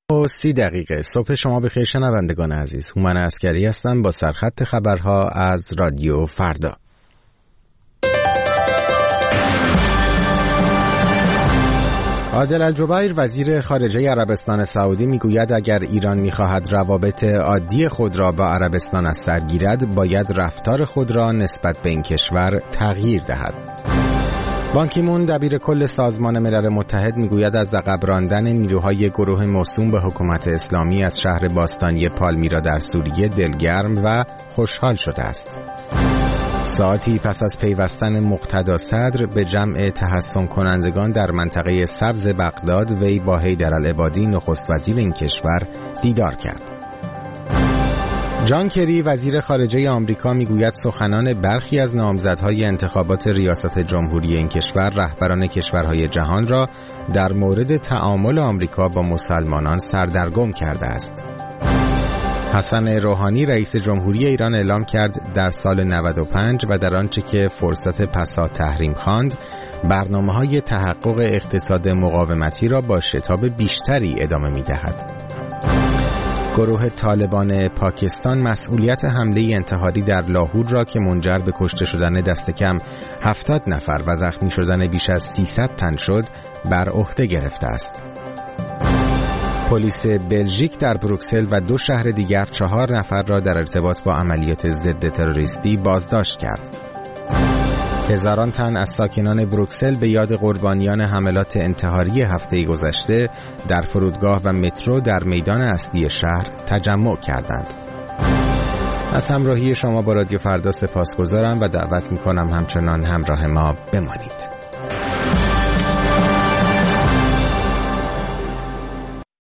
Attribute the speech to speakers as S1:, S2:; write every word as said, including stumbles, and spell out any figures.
S1: و سی دقیقه صبح شما بخیر شنوندگان عزیز. هومن عسکری هستم با سرخط خبرها از رادیو فردا. عادل الجبیر وزیر خارجه عربستان سعودی میگوید اگر ایران میخواهد روابط عادی خود را با عربستان از سر گیرد باید رفتار خود را نسبت به این کشور تغییر دهد. بان کی مون دبیر کل سازمان ملل متحد میگوید از عقب راندن نیروهای گروه موسوم به حکومت اسلامی از شهر باستانی پالمیرا در سوریه دلگرم و خوشحال شده است. ساعتی پس از پیوستن مقتدا صدر به جمع تحسن کنندگان در منطقه سبز بغداد، وی با حیدرالعبادی نخست وزیر این کشور دیدار کرد. جان کری وزیر خارجه آمریکا میگوید سخنان برخی از نامزدهای انتخابات ریاست جمهوری این کشور رهبران کشورهای جهان را در مورد تعامل آمریکا با مسلمانان سردرگم کرده است. حسن روحانی رئیس جمهوری ایران اعلام کرد در سال نود و پنج و در آنچه که فرصت پسا تحریم خواند برنامه‌های تحقق اقتصاد مقاومتی را با شتاب بیشتری ادامه می‌دهد. گروه طالبان پاکستان مسئولیت حمله انتحاری در لاهور را که منجر به کشته شدن دست کم هفتاد نفر و زخمی شدن بیش از سیصد تن شد بر عهده گرفته است. پلیس بلژیک در بروکسل و دو شهر دیگر چهار نفر را در ارتباط با عملیات ضد تروریستی بازداشت کرد. هزاران تن از ساکنان بروکسل به یاد قربانیان حملات انتحاری هفته گذشته در فرودگاه و مترو در میدان اصلی شهر تجمع کردند. از همراهی شما با رادیو فردا سپاسگزارم و دعوت می‌کنم همچنان همراه ما بمانید.